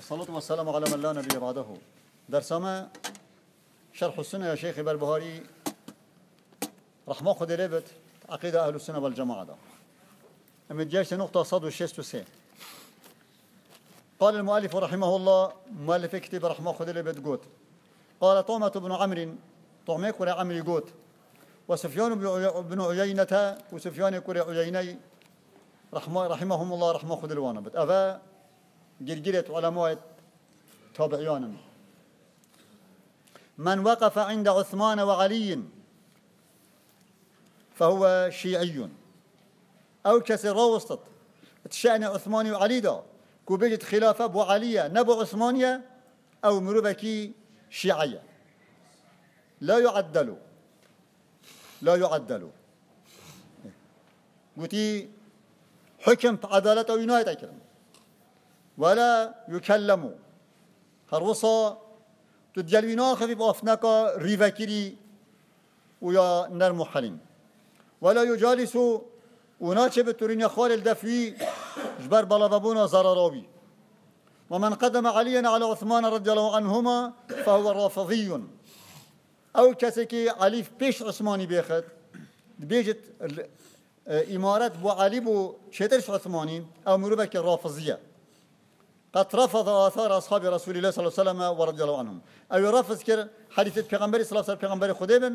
الصلاة والسلام على من لا نبي بعده. درسما شرح السنة يا شيخ بربهاري رحمه خد لبت عقيدة أهل السنة والجماعة ده. أمد نقطة صد والشيست وسين. قال المؤلف رحمه الله مؤلف كتاب رحمه خد لبت قوت. قال طعمة بن عمرو طعمة كرة عمري قوت وسفيان بن عيينة وسفيان كرة عييني رحمهم الله رحمه خد الوانا بت أفا جرجرة علماء تابعيان. من وقف عند عثمان وعلي فهو شيعي أو كسر وسط تشأن عثمان وعلي دا كوبيجت خلافة أبو علي نبو عثمانية أو مربكي شيعية لا يعدلوا قلتي حكم عدالة وينايت أكرم ولا يكلموا هروصا تدجلوينا خفيف أفناكا ريفاكيري ويا نرمو حليم ولا يجالسوا وناتشب التورين خال الدفوي جبر بلابابونا زراراوي. ومن قدم عليا على عثمان رضي الله عنهما فهو رافضي أو كسكي علي بيش عثماني بيخد بيجت إمارة بو علي بو شترش عثماني أو مروبك الرافضية قد رفض آثار أصحاب رسول الله صلى الله عليه وسلم ورضي الله عنهم أو يرفض كر حديث پیغمبر صلى الله عليه وسلم پیغمبر خديبن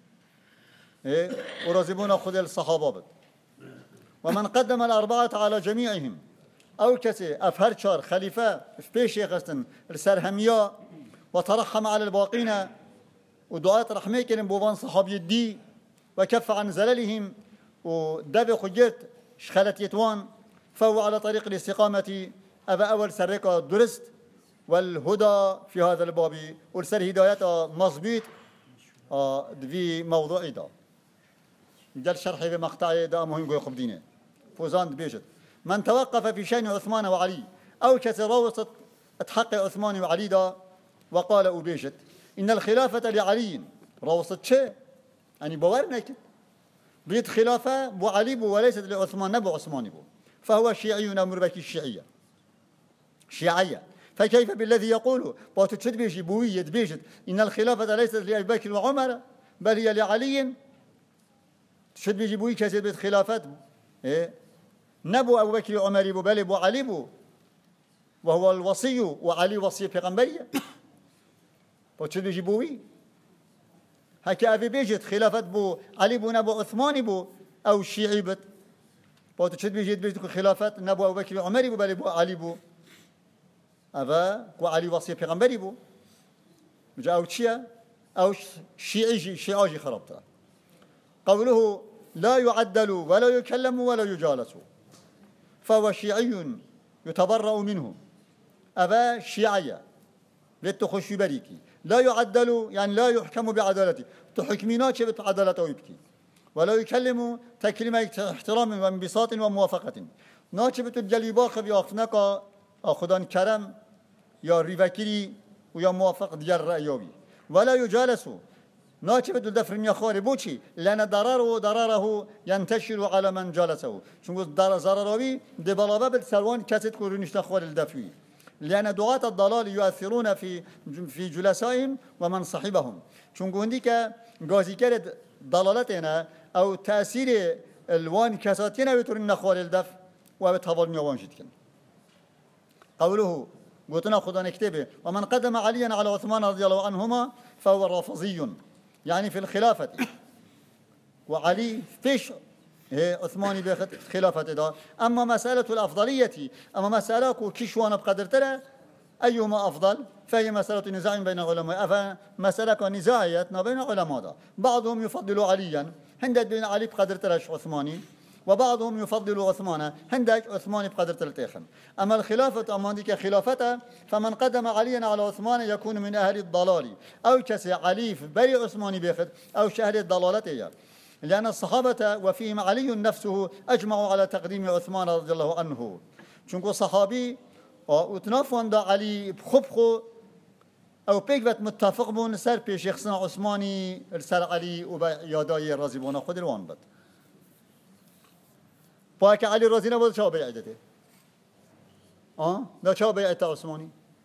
ورازبون خد الصحابة. ومن قدم الأربعة على جميعهم أو كسي أفهر شار خليفة في بيش يخستن السرهمية وترحم على الباقين ودعاء رحمه كريم بوبان صحابي الدي وكف عن زللهم ودب خجرت شخلت يتوان فهو على طريق الاستقامة أبا أول سرقة درست والهدى في هذا الباب والسر هداية مضبوط في موضوع ده جل شرحي بمقطع ده مهم يقوم دينه فوزان بيجت من توقف في شأن عثمان وعلي أو كتراوسط تحقق عثمان وعلي ده وقال أبيجت إن الخلافة لعلي روسط شيء يعني بورنك بيت خلافة بو علي بو وليست لعثمان نبو عثمان بو فهو شيعي مربكي الشيعية شيعية. فكيف بالذي يقول باتشد بيجي بوية بيجت إن الخلافة ليست لأبي بكر وعمر بل هي لعلي تشد بيجي بوية كذا بيت خلافات نبو أبو بكر وعمر بو بل أبو علي بو وهو الوصي وعلي وصي پیغمبرية باتشد بيجي بوية هكا أبي بيجت خلافة بو علي بو نبو عثمان بو أو شيعي بت باتشد بيجي خلافات نبو أبو بكر وعمر بو بل أبو علي بو أبا وعلي وصي پیغمبري بو جاء أو شيا أو شيعي خربتها. قوله لا يعدل ولا يكلم ولا يجالس فهو شيعي يتبرأ منه أبا شيعية للتخشي بريكي لا يعدل يعني لا يحكم بعدالته تحكمينات شبت عدالته ويبكي ولا يكلم تكلمة احترام وانبساط وموافقة ناتشبت الجليباخ بيأخناك خدان کرم یا ریوکری و یا موافق دیگر رأیابی ولا يجالس ناتشبه الدفرنيا خاري بوشي لأن ضرره ينتشر على من جالسه چون ضرراوي دي بلابه سلوان كاسد كورنيش نخوار الدفوي لأن دعاة الضلال يؤثرون في جلسائهم ومن صحبهم چون قندي كغازي كرد ضلالتنا أو تأثير الوان كاساتنا يترن نخوار الدف وبتهوال ميوان جدكن. قوله قلتنا خذ نكتبه ومن قدم عليا على عثمان رضي الله عنهما فهو رافضي يعني في الخلافة وعلي فيش عثماني بياخد خلافة ده. أما مسألة الأفضلية أما مسألة كيشوانا بقدر ترى أيهما أفضل فهي مسألة نزاع بين العلماء فمسألة نزاعية بين العلماء ده. بعضهم يفضل عليا هندد بين علي بقدر ترى عثماني وبعضهم يفضل عثمان هندك عثمان بقدر تلتيخن. أما الخلافة أما ديك خلافته فمن قدم عليا على عثمان يكون من أهل الضلال أو كسي علي بري عثمان بيخد أو شهر الضلالة لأن الصحابة وفيهم علي نفسه أجمعوا على تقديم عثمان رضي الله عنه چونكو صحابي وتنافون دا علي بخبخو أو بيكبت متفق بون سر بيش يخصنا عثماني سر علي وبياداي رازبون خود الوان بد باك علي رضي الله عنه شو بيعته ده چا بیعت عثمانی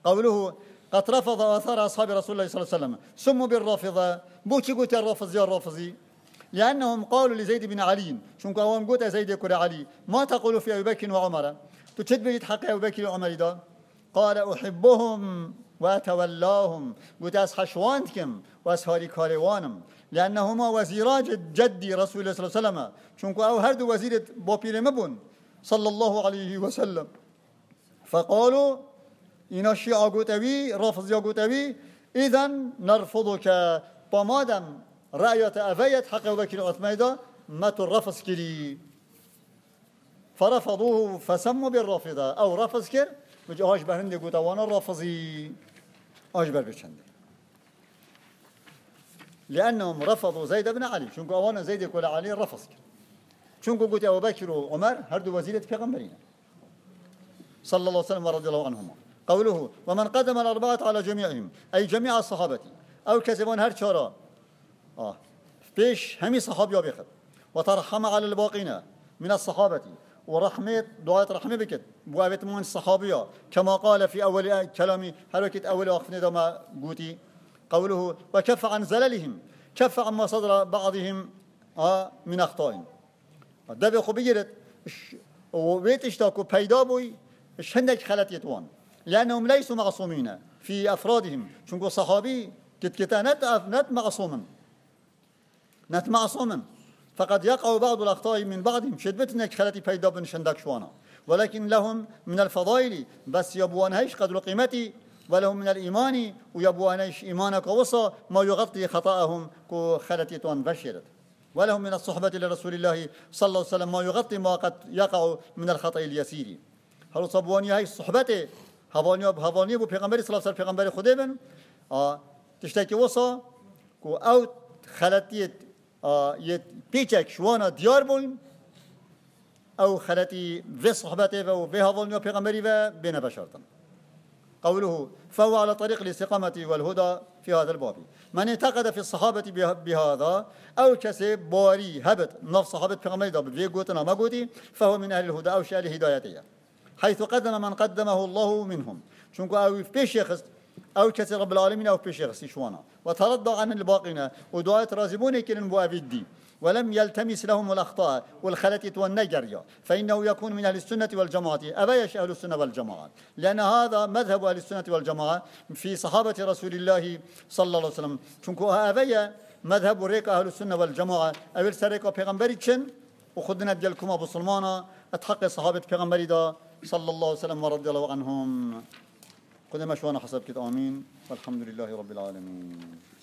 قوله قد رفض آثار أصحاب رسول الله صلى الله عليه وسلم سموا بالرافضة. بوشي قلت الرافض يا الرافضي؟ لأنهم قالوا لزيد بن علي شنك أوام قلت زيد كر علي ما تقول في أبي بكر وعمر؟ تشد بيت حق أبي بكر وعمر دا؟ قال أحبهم وأتولاهم قلت أسحشوانتكم وأسهاري كاروانم لأنهما وزيرا جدي رسول الله صلى الله عليه وسلم شنك أو هرد وزيرة بابير مبون صلى الله عليه وسلم. فقالوا إن الشيعة قلت أبي رافض قلت أبي إذن نرفضك بمادم رأيت أفيت حق أبو بكر وعثمان ما ترفض كري فرفضوه فسموا بالرافضة أو رفض كر وجه أجبر هندي قلت وانا رافضي أجبر بشند لأنهم رفضوا زيد بن علي شنكو أوانا زيد يقول علي رفض كر شنكو قلت أبو بكر وعمر هردوا وزيرة پیغمبرين صلى الله عليه وسلم ورضي الله عنهما. قوله ومن قدم الأربعة على جميعهم أي جميع الصحابة أو كذبون هر شارا فيش همي صحابي بيخد وترحم على الباقين من الصحابة ورحمة دعاء رحمة بكت بوابت من الصحابية كما قال في أول كلامي حركة أول وقفنا دما قوتي. قوله وكف عن زللهم كف عما صدر بعضهم من أخطائهم ده خبيرت وبيت اشتاكوا بيدا بوي شندك خلت يتوان لأنهم ليسوا معصومين في أفرادهم شنكو صحابي كتكتا نت معصوما فقد يقع بعض الأخطاء من بعضهم شدبتنك خلتي بيدا بن شندك شوانا ولكن لهم من الفضائل بس يبوان هيش قدر قيمتي ولهم من الإيمان ويبوان هيش إيمانك وصى ما يغطي خطأهم كو خلتي توان بشرت ولهم من الصحبة لرسول الله صلى الله عليه وسلم ما يغطي ما قد يقع من الخطأ اليسير. هل صبواني هاي صحبته هواني بو پیغمبر صلى الله عليه وسلم پیغمبر خدا بن تشتكي وصا كو او خلطي يت بيچك شوانا ديار بون او خلطي في صحبته و في هواني پیغمبري و بين بشرتن. قوله فهو على طريق الاستقامة والهدى في هذا الباب. من اعتقد في الصحابة بهذا أو كسب باري هبت نفس صحابة پیغمبر دا بفي قوتنا ما قوتي فهو من أهل الهدى أو شأل هدايته حيث قدم من قدمه الله منهم شنكو أو في شخص أو كسر رب العالمين أو في شخص شوانا وترضى عن الباقين ودعاء رازبون كلن بوابدي ولم يلتمس لهم الأخطاء والخلطة والنجر فإنه يكون من أهل السنة والجماعة أبيش أهل السنة والجماعة لأن هذا مذهب أهل السنة والجماعة في صحابة رسول الله صلى الله عليه وسلم شنكو أبي مذهب ريك أهل السنة والجماعة أول سريك وبيغمبري تشن وخدنا ديالكم أبو سلمان أتحقق صحابة بيغمبري دا صلى الله عليه وسلم ورضي الله عنهم. قدما شوانا حسب كده آمين والحمد لله رب العالمين.